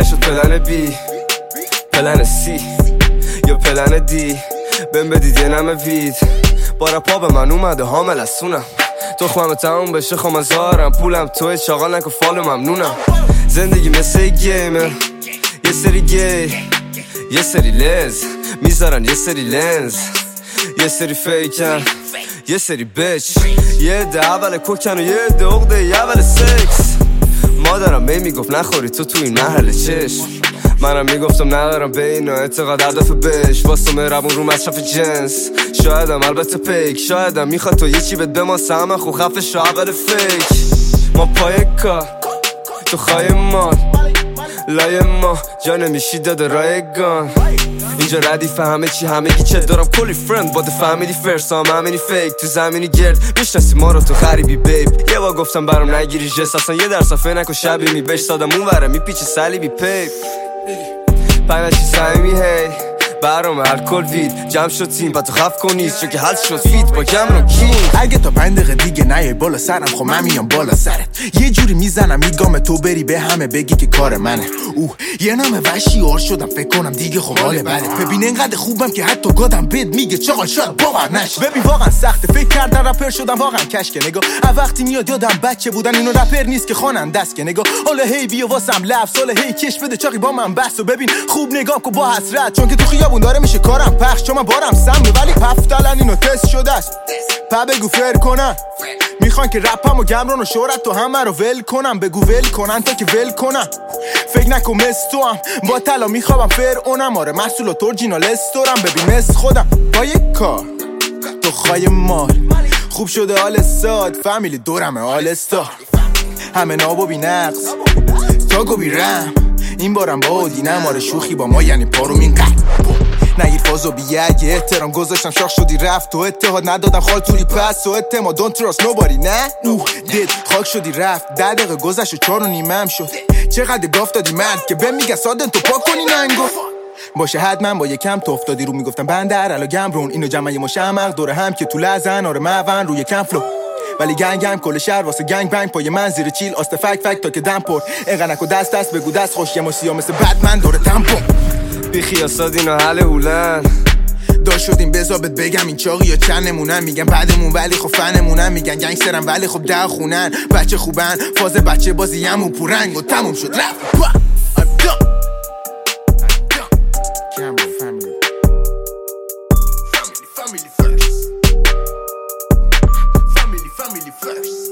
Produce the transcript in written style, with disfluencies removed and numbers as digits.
نشد پلن بی پلن سی یا پلن دی بهم بدید یه نمه وید با رپا به من اومده حامل از سونم تو خواهم تموم بشه خوام ازارم پولم توی چاقال نکن فالو ممنونم زندگی مثل یه گیمه یه سری گی یه سری لز میذارن یه سری لنز یه سری فیکن یه سری بچ یه عده اول کوکن و یه عده عقده یه اول سکس مادرم میگفت نخوری تو این محل چشم منم میگفتم ندارم به اینا اعتقاد هدف بهش واسه مهربون رو مصرف جنس شایدم البته پیک شایدم میخواد تو یه چی بهت بماسه همه خو خفه شو اول فیک ما پای کار تو خواهی مال لای ما جا نمیشی داده رایگان اینجا ردیفه همه چی همگی چه دارم کلی فرند با ده فامیلی فرست هم همینی فیک تو زمینی گرد میشناسی ما رو تو غریبی بیب یه با گفتم برام نگیری جست اصلا یه در صفحه نکن شبی میبش سادم اون وره میپیچه سلیبی پیپ پنجی سایمی هی برام الکل وید جمع شد تیم با تو خف کنیست چون که حل شد فیت با کمرون کین اگه تا 5 دقیقه دیگه نیای بالا سرم خب من میام بالا سرت یه جوری میزنم میگم تو بری به همه بگی که کار منه یه نام وحشی آر شدم فکر کنم دیگه خب حال بره ببین انقدر خوبم که حتی گادم بد میگه چقدر شاید باور نشه ببین واقعا سخته فکر کردن رپر شدم واقعا کشکه نگاه وقتی میاد یادم بچه بودن اینو رپر نیست که خواننده است که نگاه حالا هی بیا واسم لفظ حالا هی کش بده چاقی با من بس و ببین خوب نگاه کن با حسرت چون که تو خیابون داره میشه کارم پخش چون من بارم سمه ولی پفتلن اینو تست شده است بگو فر کنن میخوان که رپم و گمران و شهرت تو همه رو ول کنم بگو ول کنن تا که ول کنن فکر نکن مس تو هم با طلا میخوابم فر اونم آره محصول و تورجینال استورم ببین مس خودم با یک کار تو خواهی مال خوب شده حال ساد فامیلی دورمه حال استار همه نابو بی نقص تاگو بی رم این بارم با اودینم آره شوخی با ما یعنی پاروم این قد نگیر فازو بیه یه احترام گذاشتم شاخ شدی رفت تو اتحاد ندادم خال توری پس و اعتماد don't trust nobody نه دید خاک شدی رفت 10 دقیقه گذشت و 4 و نیمم شد چقدر گاف دادی مرد که بهم میگه سادن تو پاک کنی ننگو باشه حتما با یکم تو افتادی رو میگفتم بندر الا گمرون اینو جمعه یه مشمق دوره هم که تو لزن آره مون روی کم فلو ولی گنگم کل شهر واسه گنگ بنگ پای من زیر چیل آست فک فک تا که دم پر اینقدر نکو دست بگو دست خوش یه ماشیا مثل بتمن دوره تمپو بی خیاساد اینا حل هولن دا شدیم بذابت بگم این چاقی یا چند نمونن میگن بعدمون ولی خب فنمونن میگن گنگسترم ولی خب ده خونن بچه خوبن فاز بچه بازی همون پورنگ و تموم شد رفت family first